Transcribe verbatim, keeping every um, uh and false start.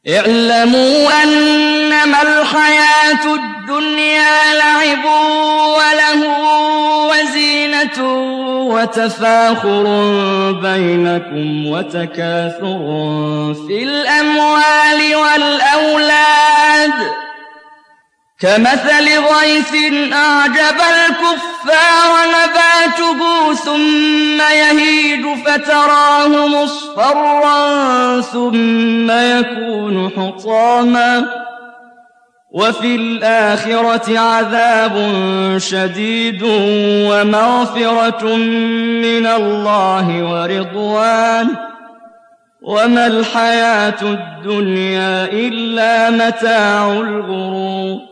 اعلموا أنما الحياة الدنيا لعب ولهو وزينة وتفاخر بينكم وتكاثر في الأموال والأولاد كمثل غيث أعجب الكفار نباته ثم يهيج فتراه مصفرا ثم يكون حطاما وفي الآخرة عذاب شديد ومغفرة من الله ورضوان وما الحياة الدنيا إلا متاع الغرور